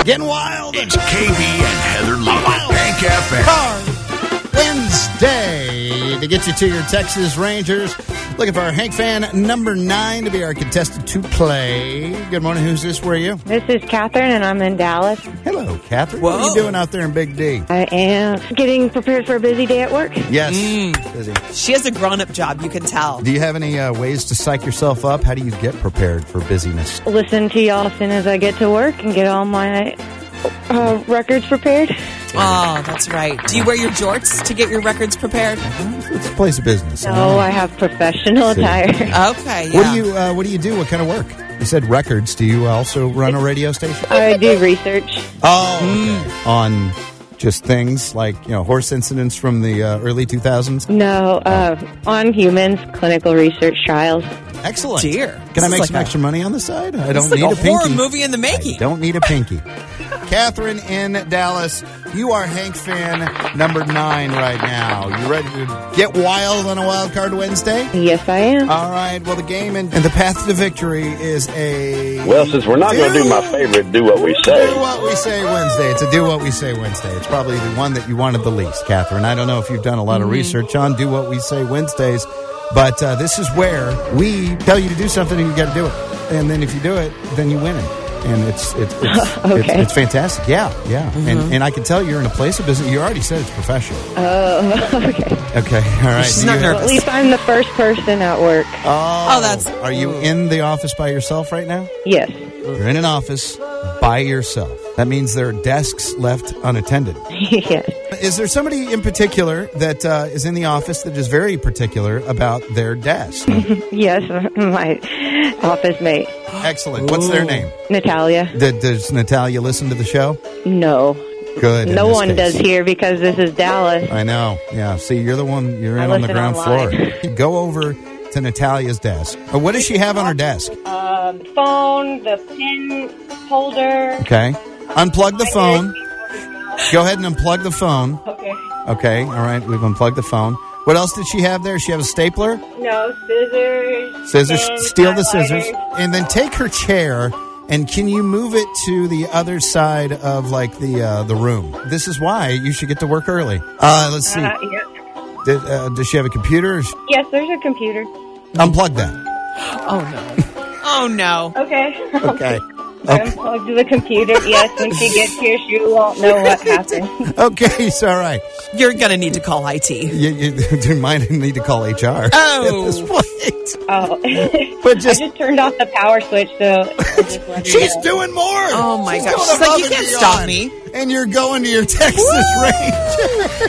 Getting wild. It's KB and Heather Lee. Hank FM. Car Wednesday to get you to your Texas Rangers. Looking for our Hank fan number 9 to be our contestant to play. Good morning. Who's this? Where are you? This is Catherine, and I'm in Dallas. Hello, Catherine. What are you doing out there in Big D? I am getting prepared for a busy day at work. Yes. Busy. She has a grown-up job, you can tell. Do you have any ways to psych yourself up? How do you get prepared for busyness? Listen to y'all as soon as I get to work and get all my records prepared. Oh, that's right. Do you wear your jorts to get your records prepared? It's a place of business. No, I have professional attire. Okay, yeah. What do you do? What kind of work? You said records. Do you also run a radio station? I do research. Oh, okay. On just things like, horse incidents from the early 2000s? No, on humans, clinical research trials. Excellent. Dear. Can I make some extra money on the side? I don't It's need like a pinky. horror movie in the making. I don't need a pinky. Catherine in Dallas, you are Hank fan number 9 right now. You ready to get wild on a Wild Card Wednesday? Yes, I am. All right. Well, the game and the path to victory is a... Well, since we're not going to do my favorite, Do What We Say. Do What We Say Wednesday. It's a Do What We Say Wednesday. It's probably the one that you wanted the least, Catherine. I don't know if you've done a lot of research on Do What We Say Wednesdays, but this is where we tell you to do something and you got to do it. And then if you do it, then you win it. And it's Okay. it's fantastic. Yeah. And I can tell you're in a place of business. You already said it's professional. Okay. Okay. All right. She's not nervous. At least I'm the first person at work. Oh, that's... Are you in the office by yourself right now? Yes. You're in an office by yourself. That means there are desks left unattended. Yes. Is there somebody in particular that is in the office that is very particular about their desk? Yes, my office mate. Excellent. What's their name? Natalia. Does Natalia listen to the show? No. Good. in No this one case. does here because this is Dallas. I know. Yeah. See, you're the one. You're I in on the listen ground online. floor. Go over to Natalia's desk. What does she have on her desk? The phone, the pen holder. Okay. Unplug the phone. Go ahead and unplug the phone. Okay. Okay. All right. We've unplugged the phone. What else did she have there? She have a stapler? No, scissors. Scissors. and Steal the highlighters. scissors. And then take her chair. And can you move it to the other side of the room? This is why you should get to work early. Let's see. Yep. Does she have a computer? Yes, there's a computer. Unplug that. Oh, no. Oh, no. Okay. Okay. Unplug the computer. Yes, when she gets here, she won't know what happened. Okay, it's all right. You're going to need to call IT. You might need to call HR Oh. at this point. Oh. But just, I just turned off the power switch, so I just let her she's know. doing more. Oh, my She's gosh. going She's like, above you and can't stop beyond. me. And you're going to your Texas Ranger.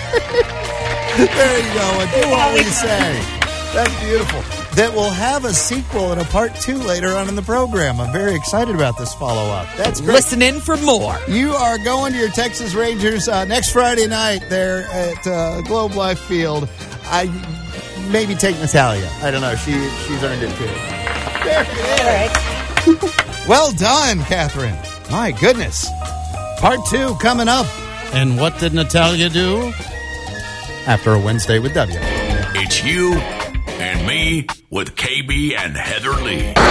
There you go. And do what we say. That's beautiful. That will have a sequel and a part 2 later on in the program. I'm very excited about this follow-up. That's great. Listen in for more. You are going to your Texas Rangers next Friday night there at Globe Life Field. I maybe take Natalia. I don't know. She's earned it too. There it is. Well done, Catherine. My goodness. Part 2 coming up. And what did Natalia do? After a Wednesday with W. It's you and me with KB and Heather Lee.